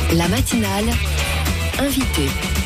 La matinale, invité.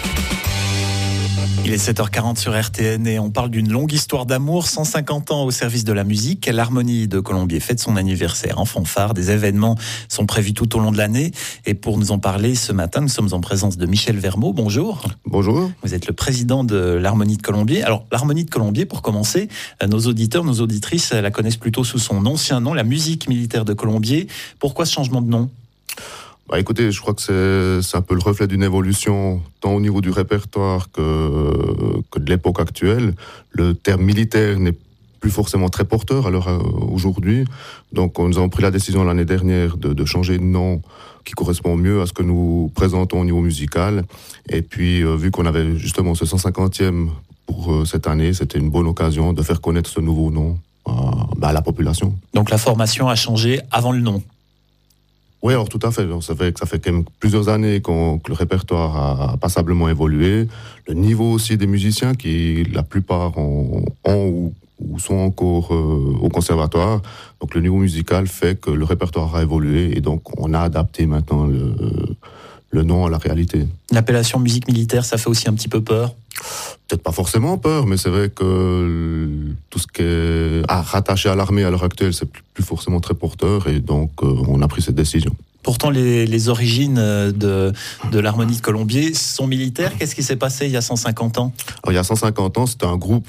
Il est 7h40 sur RTN et on parle d'une longue histoire d'amour, 150 ans au service de la musique. L'Harmonie de Colombier fête son anniversaire en fanfare. Des événements sont prévus tout au long de l'année. Et pour nous en parler ce matin, nous sommes en présence de Michel Vermeau. Bonjour. Bonjour. Vous êtes le président de l'Harmonie de Colombier. Alors, l'Harmonie de Colombier, pour commencer, nos auditeurs, nos auditrices la connaissent plutôt sous son ancien nom, la musique militaire de Colombier. Pourquoi ce changement de nom ? Écoutez, je crois que c'est un peu le reflet d'une évolution, tant au niveau du répertoire que de l'époque actuelle. Le terme militaire n'est plus forcément très porteur à l'heure aujourd'hui. Donc, nous avons pris la décision l'année dernière de changer de nom qui correspond mieux à ce que nous présentons au niveau musical. Et puis, vu qu'on avait justement ce 150e pour cette année, c'était une bonne occasion de faire connaître ce nouveau nom à la population. Donc, la formation a changé avant le nom. Oui, alors tout à fait. Ça fait quand même plusieurs années que le répertoire a passablement évolué. Le niveau aussi des musiciens, qui la plupart ont ou sont encore au conservatoire. Donc le niveau musical fait que le répertoire a évolué et donc on a adapté maintenant le nom à la réalité. L'appellation musique militaire, ça fait aussi un petit peu peur ? Peut-être pas forcément peur, mais c'est vrai que tout ce qui est rattaché à l'armée à l'heure actuelle, c'est plus forcément très porteur et donc on a pris cette décision. Pourtant, les origines de l'Harmonie de Colombier sont militaires. Qu'est-ce qui s'est passé il y a 150 ans ? Alors, il y a 150 ans, c'était un groupe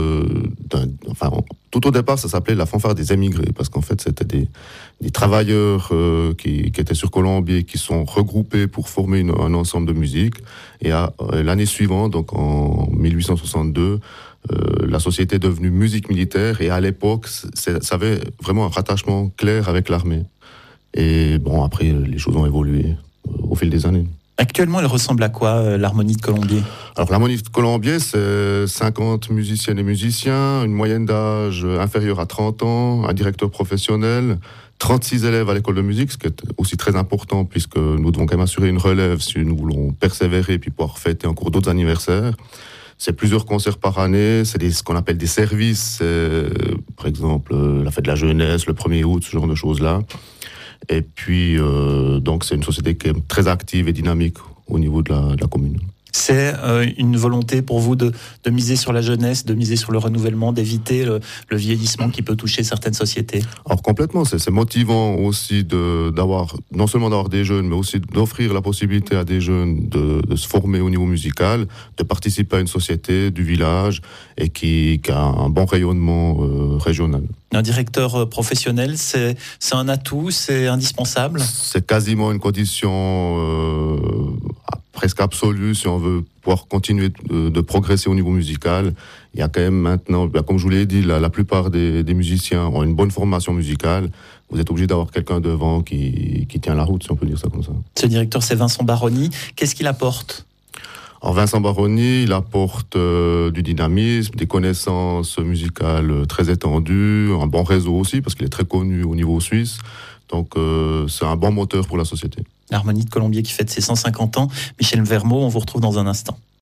tout au départ, ça s'appelait la fanfare des émigrés, parce qu'en fait, c'était des travailleurs qui étaient sur Colombier, qui sont regroupés pour former un ensemble de musique. Et l'année suivante, donc en 1862, la société est devenue musique militaire. Et à l'époque, ça avait vraiment un rattachement clair avec l'armée. Et bon, après, les choses ont évolué au fil des années. Actuellement, elle ressemble à quoi, l'Harmonie de Colombier ? Alors, l'Harmonie de Colombier, c'est 50 musiciennes et musiciens, une moyenne d'âge inférieure à 30 ans, un directeur professionnel, 36 élèves à l'école de musique, ce qui est aussi très important puisque nous devons quand même assurer une relève si nous voulons persévérer et puis pouvoir fêter encore d'autres anniversaires. C'est plusieurs concerts par année, c'est ce qu'on appelle des services, par exemple la fête de la jeunesse, le 1er août, ce genre de choses-là. Et puis, donc, c'est une société qui est très active et dynamique au niveau de la commune. C'est une volonté pour vous de miser sur la jeunesse, de miser sur le renouvellement, d'éviter le vieillissement qui peut toucher certaines sociétés ? Alors complètement, c'est motivant aussi non seulement d'avoir des jeunes, mais aussi d'offrir la possibilité à des jeunes de se former au niveau musical, de participer à une société du village et qui a un bon rayonnement régional. Un directeur professionnel, c'est un atout, c'est indispensable ? C'est quasiment une condition presque absolue si on veut pouvoir continuer de progresser au niveau musical. Il y a quand même maintenant, comme je vous l'ai dit, la plupart des musiciens ont une bonne formation musicale. Vous êtes obligé d'avoir quelqu'un devant qui tient la route, si on peut dire ça comme ça. Ce directeur, c'est Vincent Baroni. Qu'est-ce qu'il apporte ? Alors Vincent Baroni, il apporte du dynamisme, des connaissances musicales très étendues, un bon réseau aussi, parce qu'il est très connu au niveau suisse. Donc c'est un bon moteur pour la société. L'Harmonie de Colombier qui fête ses 150 ans. Michel Vermeau, on vous retrouve dans un instant.